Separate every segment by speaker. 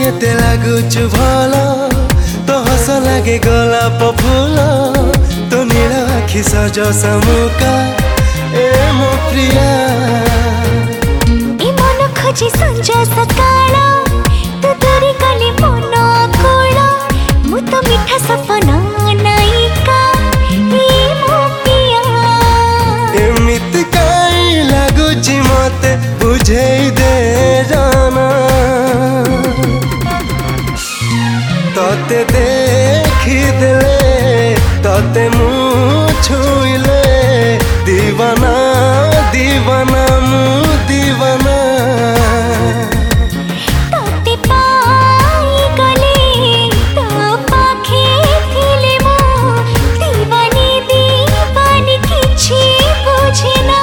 Speaker 1: एते लागुचु भल तो हस लागे गोलाप फूल तो नील आखि सज समुका ए मो प्रिया
Speaker 2: ए मन खोजी संज सकाळ तू दूरी गली मन कोळ मु तो मीठा सपना नायिका ए मो प्रिया
Speaker 1: एमिति काई लागुची मते बुझेई दे जाना तते देखी देले तते मु छुइले दीवाना दीवाना मु दीवाना
Speaker 2: तते पाई गले तो पाखे थिले मो दीवानी दीवानी किछि बुझेना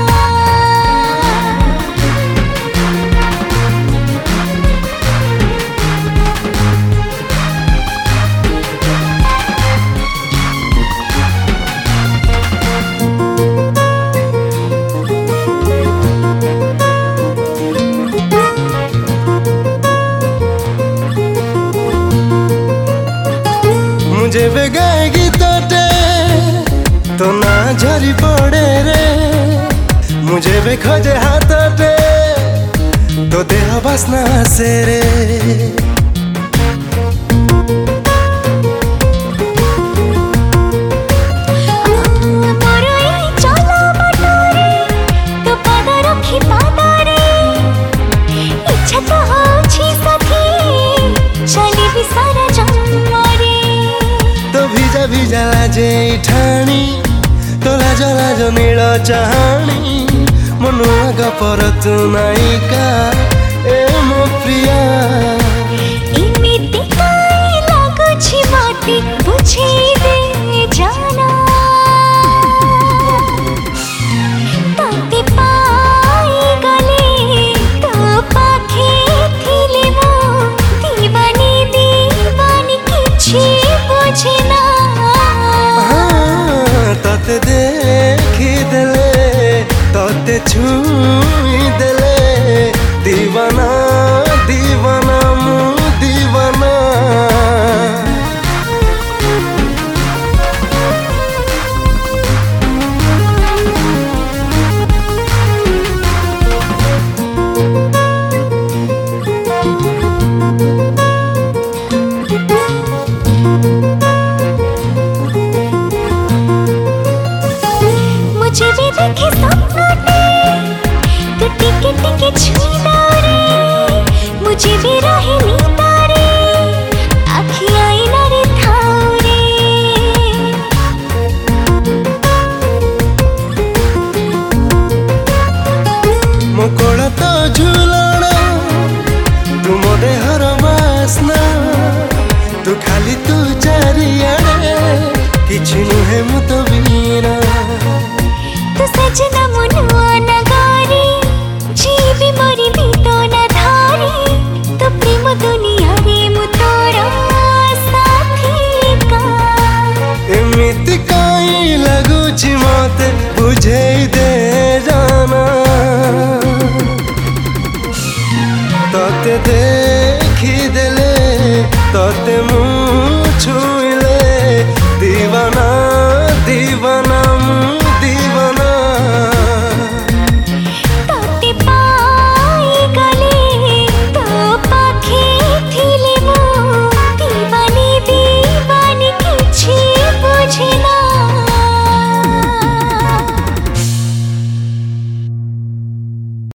Speaker 1: मुझे वे गाएगी तो ना झरी पड़े रे मुझे वे खोजे हाथ तो देह बसना से रे भिजा लाजे ठाणी तो लाज लाज नील चाहाणी मनुआ गपर तू नायिका ए मो प्रिया
Speaker 2: इमिति काई लागुछि मते बुझेई दे जाना तते पाई गले तो पाखे थिले मो दीवानी दीवानी किछि बुझेना
Speaker 1: तते देखी देले तते छू